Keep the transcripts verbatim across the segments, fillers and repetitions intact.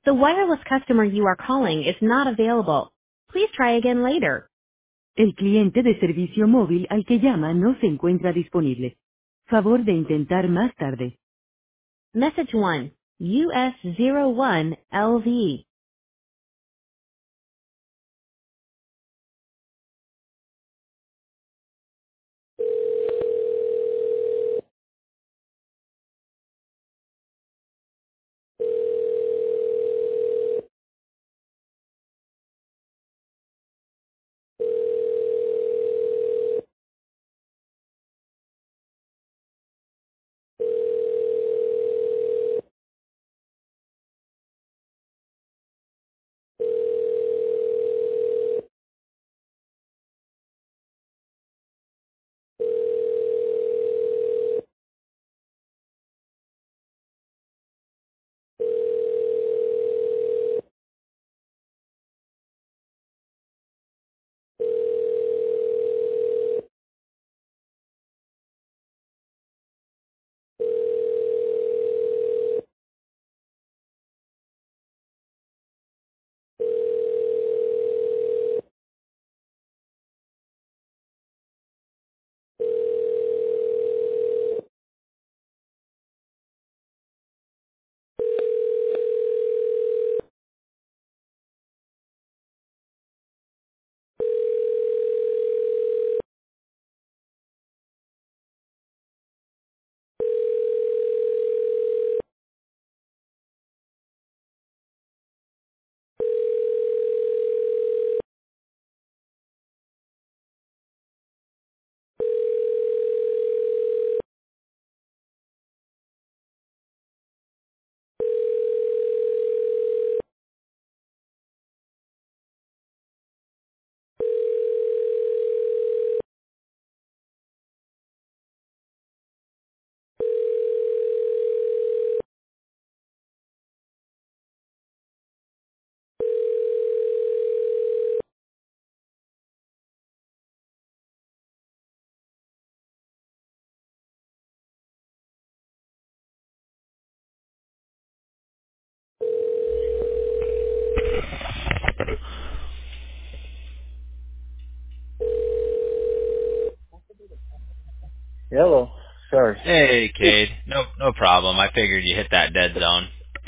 The wireless customer you are calling is not available. Please try again later. El cliente de servicio móvil al que llama no se encuentra disponible. Favor de intentar más tarde. Message one. U S zero one L V. Hello. Sorry. Hey, Cade. No, no problem. I figured you hit that dead zone.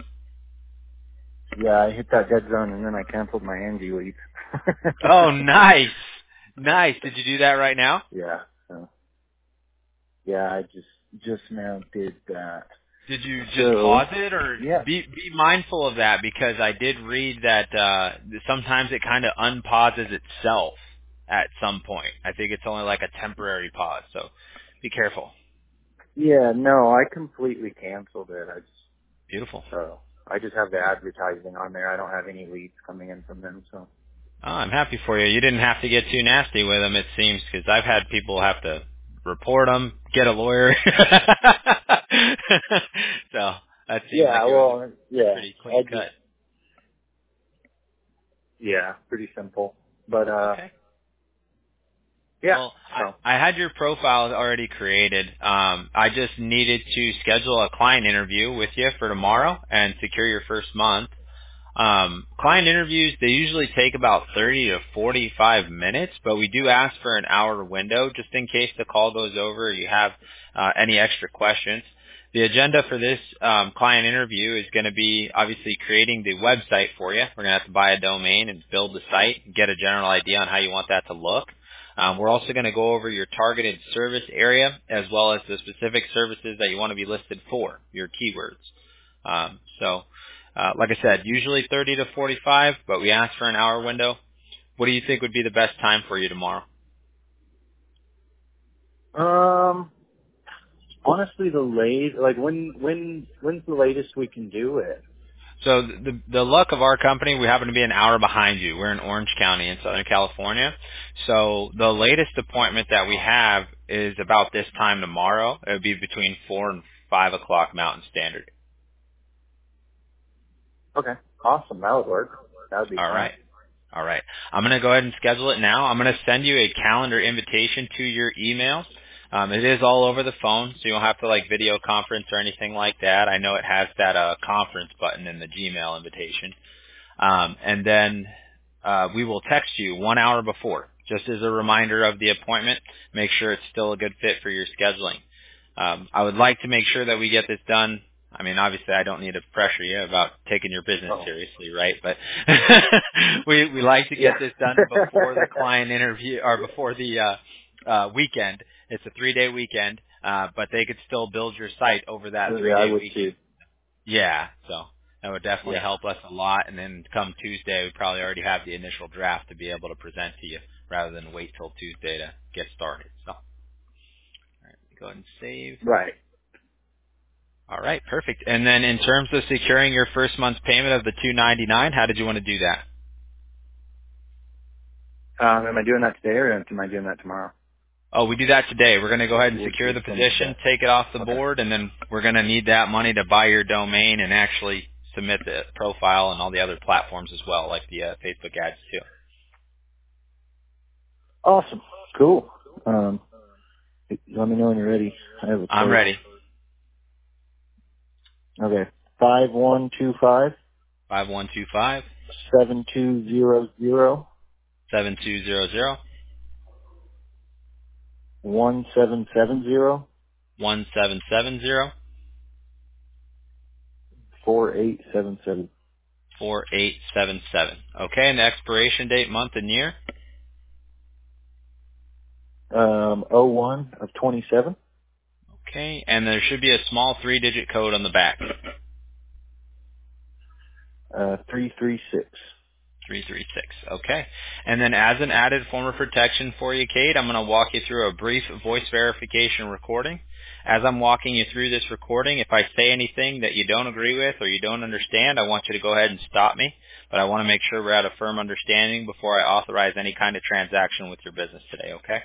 Yeah, I hit that dead zone and then I canceled my Angie lead. Oh, nice, nice. Did you do that right now? yeah. So, yeah, I just just now did that. Did you just So, pause it, or yeah. be be mindful of that, because I did read that uh sometimes it kind of unpauses itself at some point. I think it's only like a temporary pause, so be careful. Yeah, no, I completely canceled it. I just Beautiful. so I just have the advertising on there. I don't have any leads coming in from them, so Oh, I'm happy for you. You didn't have to get too nasty with them, it seems, because I've had people have to report them, get a lawyer. So that seems like yeah, it was well, yeah, pretty I clean just cut. yeah, pretty simple. But uh Okay. yeah, Well, so I, I had your profile already created. Um, I just needed to schedule a client interview with you for tomorrow and secure your first month. Um, client interviews, they usually take about thirty to forty-five minutes, but we do ask for an hour window just in case the call goes over or you have uh, any extra questions. The agenda for this um, client interview is going to be obviously creating the website for you. We're going to have to buy a domain and build the site and get a general idea on how you want that to look. Um, we're also going to go over your targeted service area as well as the specific services that you want to be listed for, your keywords. Um, so uh, like I said, usually thirty to forty-five, but we ask for an hour window. What do you think would be the best time for you tomorrow? um honestly the late like when when when's the latest we can do it? So the the luck of our company, we happen to be an hour behind you. We're in Orange County in Southern California. So the latest appointment that we have is about this time tomorrow. It would be between four and five o'clock Mountain Standard. Okay. Awesome, that would work. That would be All fine. right. All right. I'm going to go ahead and schedule it now. I'm going to send you a calendar invitation to your email. Um, it is all over the phone, so you don't have to like video conference or anything like that. I know it has that uh, conference button in the Gmail invitation. Um, and then uh, we will text you one hour before, just as a reminder of the appointment. Make sure it's still a good fit for your scheduling. Um, I would like to make sure that we get this done. I mean, obviously, I don't need to pressure you about taking your business Oh. seriously, right? But we we like to get Yeah. this done before the client interview or before the uh, uh, weekend. It's a three-day weekend, uh, but they could still build your site over that Yeah, I three-day would weekend. too. Yeah, so that would definitely Yeah. help us a lot. And then come Tuesday, we probably already have the initial draft to be able to present to you rather than wait till Tuesday to get started. So, all right, go ahead and save. Right. All right, perfect. And then in terms of securing your first month's payment of the two ninety-nine, how did you want to do that? Um, am I doing that today or am I doing that tomorrow? Oh, we do that today. We're going to go ahead and Which, secure which the one is position, that? take it off the Okay. board, and then we're going to need that money to buy your domain and actually submit the profile and all the other platforms as well, like the uh, Facebook ads too. Awesome. Cool. Um, let me know when you're ready. I have a I'm card. ready. Okay. Five one two five Five one two five seven two zero zero seven two zero zero one seven seven zero one seven seven zero four eight seven seven. four eight seven seven. Okay, and the expiration date, month, and year. Um, oh one of twenty seven. Okay, and there should be a small three-digit code on the back. Uh, three three six. three three six. Okay. And then as an added form of protection for you, Kate, I'm going to walk you through a brief voice verification recording. As I'm walking you through this recording, if I say anything that you don't agree with or you don't understand, I want you to go ahead and stop me. But I want to make sure we're at a firm understanding before I authorize any kind of transaction with your business today, okay?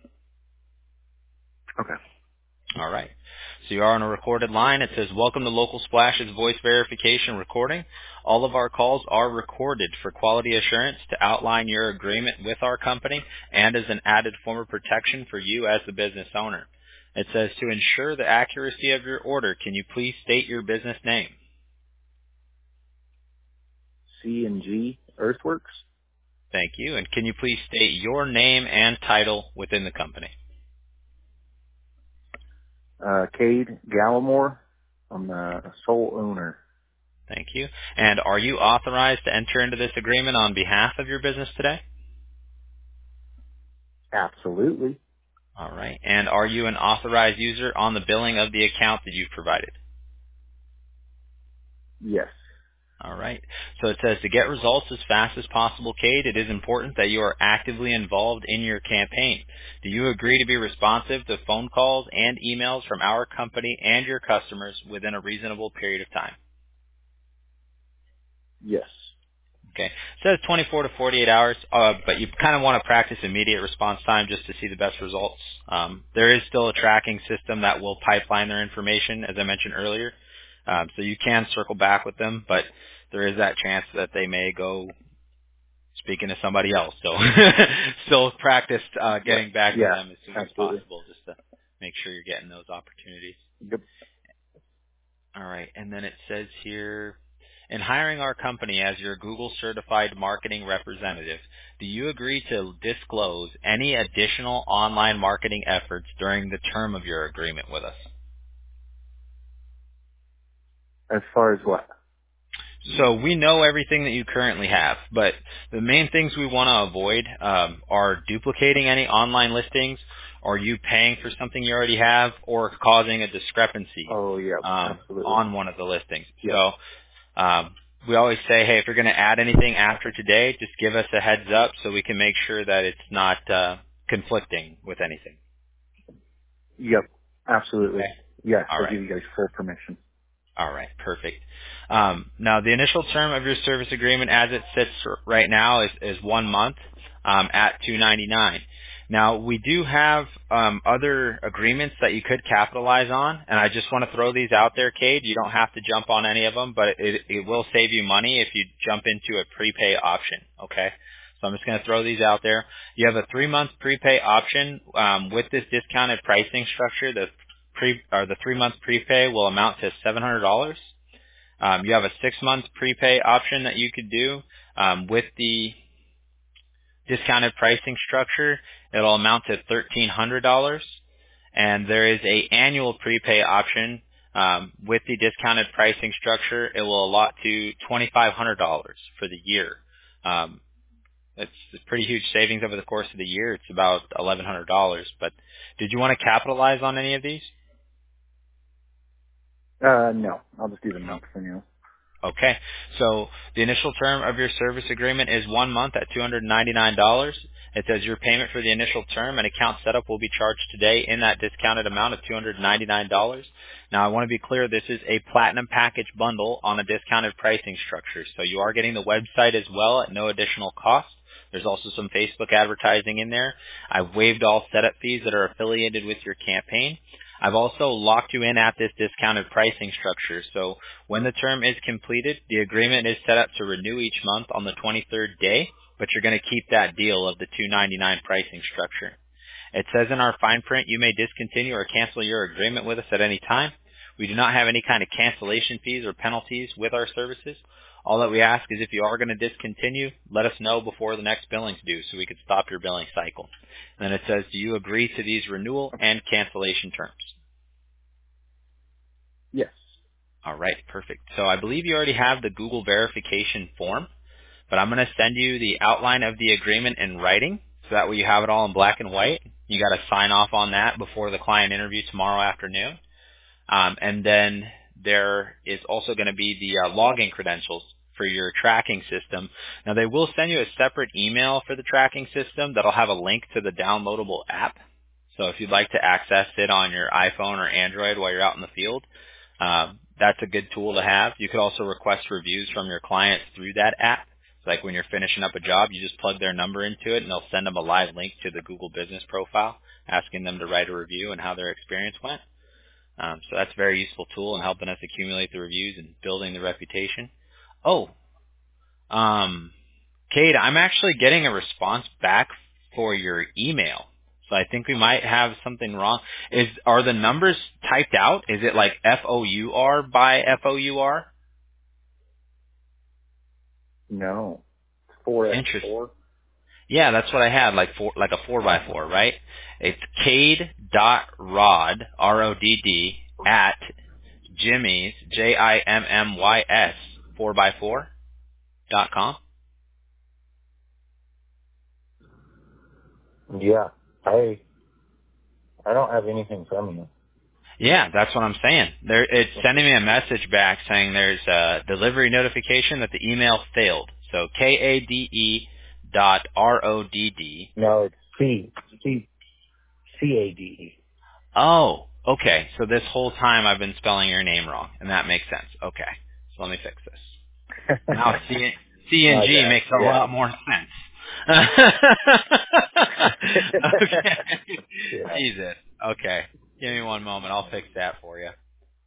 Okay. All right. So you are on a recorded line. It says, welcome to Local Splash's voice verification recording. All of our calls are recorded for quality assurance to outline your agreement with our company and as an added form of protection for you as the business owner. It says, to ensure the accuracy of your order, can you please state your business name? C and G Earthworks. Thank you. And can you please state your name and title within the company? Uh, Cade Gallimore. I'm the sole owner. Thank you. And are you authorized to enter into this agreement on behalf of your business today? Absolutely. All right. And are you an authorized user on the billing of the account that you've provided? Yes. All right. So it says to get results as fast as possible, Cade, it is important that you are actively involved in your campaign. Do you agree to be responsive to phone calls and emails from our company and your customers within a reasonable period of time? Yes. Okay. It says twenty-four to forty-eight hours, uh, but you kind of want to practice immediate response time just to see the best results. Um, there is still a tracking system that will pipeline their information, as I mentioned earlier. Um, so you can circle back with them, but there is that chance that they may go speaking to somebody else. So still practice uh, getting back to Yeah. them as soon as Absolutely. possible just to make sure you're getting those opportunities. Yep. All right. And then it says here, in hiring our company as your Google certified marketing representative, do you agree to disclose any additional online marketing efforts during the term of your agreement with us? As far as what? So we know everything that you currently have, but the main things we want to avoid um, are duplicating any online listings, or you paying for something you already have, or causing a discrepancy Oh, yeah. um, Absolutely. on one of the listings. Yeah. So um, we always say, hey, if you're going to add anything after today, just give us a heads up so we can make sure that it's not uh, conflicting with anything. Yep. Absolutely. Okay. Yes. All I right. give you guys full permission. All right, perfect. Um, now, the initial term of your service agreement, as it sits right now, is, is one month um, at two ninety-nine. Now, we do have um, other agreements that you could capitalize on, and I just want to throw these out there, Cade. You don't have to jump on any of them, but it, it will save you money if you jump into a prepay option. Okay, So I'm just going to throw these out there. You have a three-month prepay option. Um, with this discounted pricing structure, the pre or the three-month prepay will amount to seven hundred dollars. Um, you have a six-month prepay option that you could do. Um, with the discounted pricing structure, it'll amount to thirteen hundred dollars. And there is a annual prepay option. Um, with the discounted pricing structure, it will allot to twenty-five hundred dollars for the year. Um, it's a pretty huge savings over the course of the year. It's about eleven hundred dollars. But did you want to capitalize on any of these? Uh, no. I'll just do the month for now. Okay. So the initial term of your service agreement is one month at two hundred ninety-nine dollars. It says your payment for the initial term and account setup will be charged today in that discounted amount of two hundred ninety-nine dollars. Now, I want to be clear, this is a platinum package bundle on a discounted pricing structure. So you are getting the website as well at no additional cost. There's also some Facebook advertising in there. I've waived all setup fees that are affiliated with your campaign. I've also locked you in at this discounted pricing structure. So when the term is completed, the agreement is set up to renew each month on the twenty-third day, but you're going to keep that deal of the two hundred ninety-nine dollars pricing structure. It says in our fine print, you may discontinue or cancel your agreement with us at any time. We do not have any kind of cancellation fees or penalties with our services. All that we ask is if you are going to discontinue, let us know before the next billing's due so we could stop your billing cycle. And then it says, do you agree to these renewal and cancellation terms? Yes. All right, perfect. So I believe you already have the Google verification form, but I'm going to send you the outline of the agreement in writing, so that way you have it all in black and white. You got to sign off on that before the client interview tomorrow afternoon. Um, and then there is also going to be the uh, login credentials for your tracking system. Now, they will send you a separate email for the tracking system that'll have a link to the downloadable app. So if you'd like to access it on your iPhone or Android while you're out in the field, um, that's a good tool to have. You could also request reviews from your clients through that app. It's like when you're finishing up a job, you just plug their number into it, and they'll send them a live link to the Google Business Profile, asking them to write a review and how their experience went. Um, so that's a very useful tool in helping us accumulate the reviews and building the reputation. Oh, um, Kate, I'm actually getting a response back for your email. So I think we might have something wrong. Is Are the numbers typed out? Is it like F O U R by F O U R? No. Four X Interesting. four. Yeah, that's what I had, like four, like a four by four, right? It's Cade dot Rod R O D D at Jimmy's J I M M Y S four by four dot com. Yeah. I I don't have anything from you. Yeah, that's what I'm saying. There, it's sending me a message back saying there's a delivery notification that the email failed. So K A D E dot R O D D. No, it's C C C A D E. Oh, okay. So this whole time I've been spelling your name wrong, and that makes sense. Okay. So let me fix this. Now C, C and G Okay. makes a Yeah. lot more sense. Okay. Yeah. Jesus. Okay. Give me one moment. I'll fix that for you.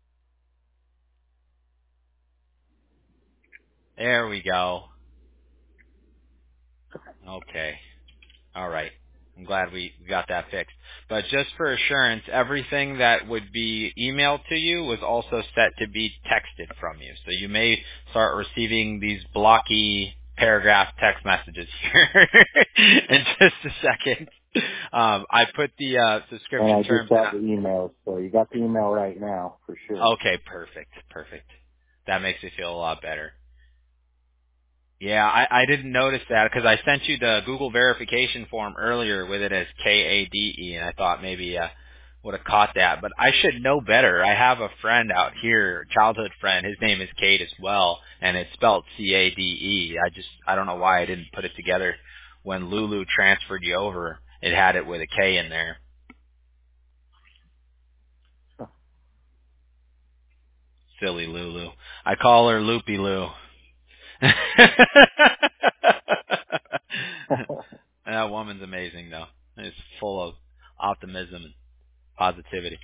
There we go. Okay. All right. I'm glad we got that fixed. But just for assurance, everything that would be emailed to you was also set to be texted from you. So you may start receiving these blocky paragraph text messages here in just a second. Um, I put the uh, subscription And I terms just got in. the email, so you got the email right now for sure. Okay, perfect, perfect. That makes me feel a lot better. Yeah, I, I didn't notice that because I sent you the Google verification form earlier with it as K A D E, and I thought maybe uh, would have caught that. But I should know better. I have a friend out here, childhood friend. His name is Kate as well, and it's spelled C A D E. I just I don't know why I didn't put it together when Lulu transferred you over. It had it with a K in there. Silly Lulu. I call her Loopy Lou. That woman's amazing, though. It's full of optimism and positivity.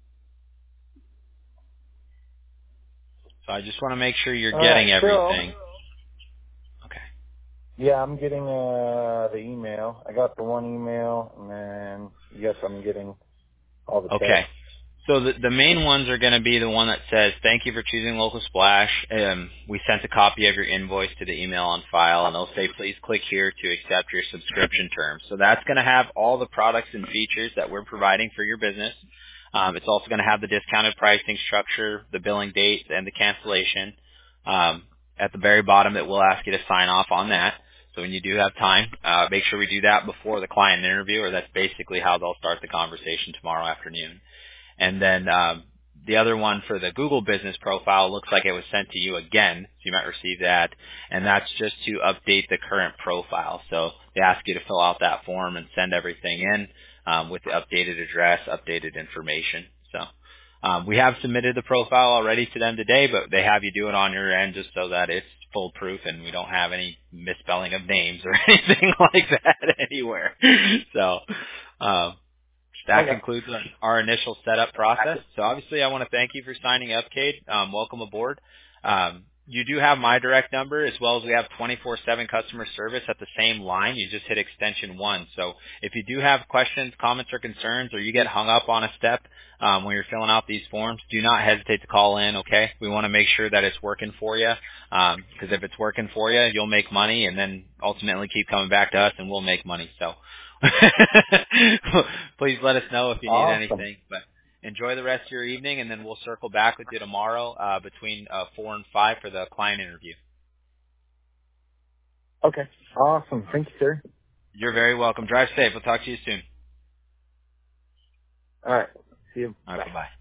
So I just want to make sure you're All getting right, so everything. Yeah, I'm getting uh the email. I got the one email, and then yes, I'm getting all the Okay. texts. So the, the main ones are going to be the one that says, thank you for choosing Local Splash. Um, we sent a copy of your invoice to the email on file, and they'll say, please click here to accept your subscription terms. So that's going to have all the products and features that we're providing for your business. Um, it's also going to have the discounted pricing structure, the billing date, and the cancellation. Um, at the very bottom, it will ask you to sign off on that. So when you do have time, uh, make sure we do that before the client interview, or that's basically how they'll start the conversation tomorrow afternoon. And then um, the other one for the Google Business Profile looks like it was sent to you again, so you might receive that. And that's just to update the current profile. So they ask you to fill out that form and send everything in um, with the updated address, updated information. So um, we have submitted the profile already to them today, but they have you do it on your end just so that it's foolproof and we don't have any misspelling of names or anything like that anywhere. So um, that Okay. concludes our our initial setup process. So obviously, I want to thank you for signing up, Cade. Um, welcome aboard. Um, you do have my direct number, as well as we have twenty-four seven customer service at the same line. You just hit extension one. So if you do have questions, comments, or concerns, or you get hung up on a step um, when you're filling out these forms, do not hesitate to call in, okay? We want to make sure that it's working for you, because if it's working for you, you'll make money, and then ultimately keep coming back to us, and we'll make money. So please let us know if you need Awesome. anything. But enjoy the rest of your evening, and then we'll circle back with you tomorrow uh, between uh, four and five for the client interview. Okay. Awesome. Thank you, sir. You're very welcome. Drive safe. We'll talk to you soon. All right. See you. All right. Bye. Bye-bye.